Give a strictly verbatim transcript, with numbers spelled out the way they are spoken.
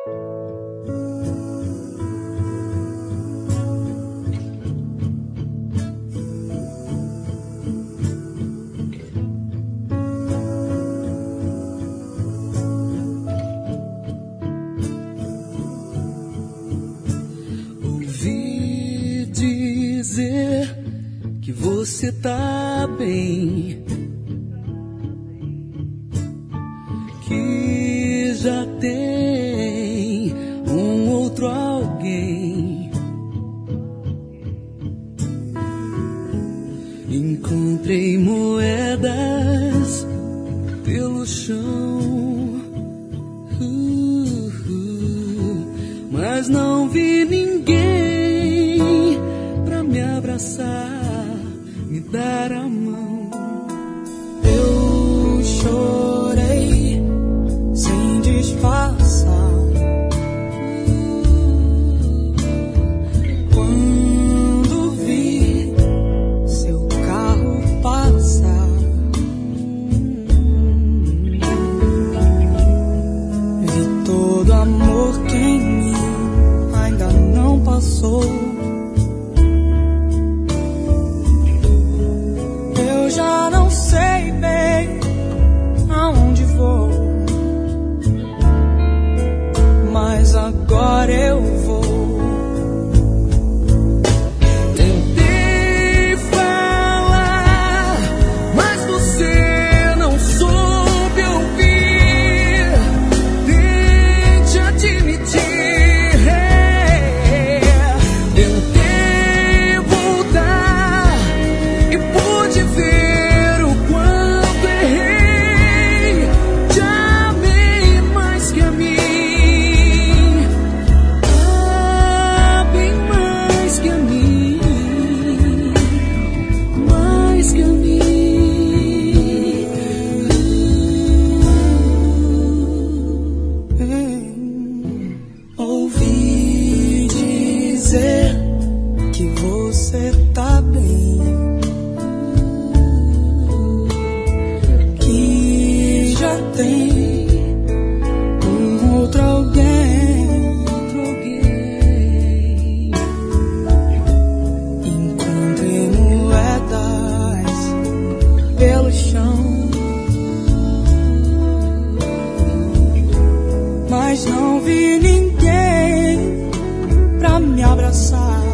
Ouvi dizer que você tá bem, que já tem um outro alguém. Encontrei moedas pelo chão, uh, uh, mas não vi ninguém pra me abraçar, me dar a mão. Eu chorei sem disfarçar quando vi seu carro passar. Vi todo amor que em mim ainda não passou. Eu já não sei bem aonde vou, mas agora eu vou. Tentei falar, mas você não soube ouvir. Tente admitir. Tentei voltar e pude ver o quanto errei. Te amei mais que a mim, ah, bem mais que a mim, mais que a mim. Ouvi dizer que você tá bem, que já tem um outro alguém. Outro alguém. Encontrei moedas pelo chão, mas não vi ninguém pra me abraçar,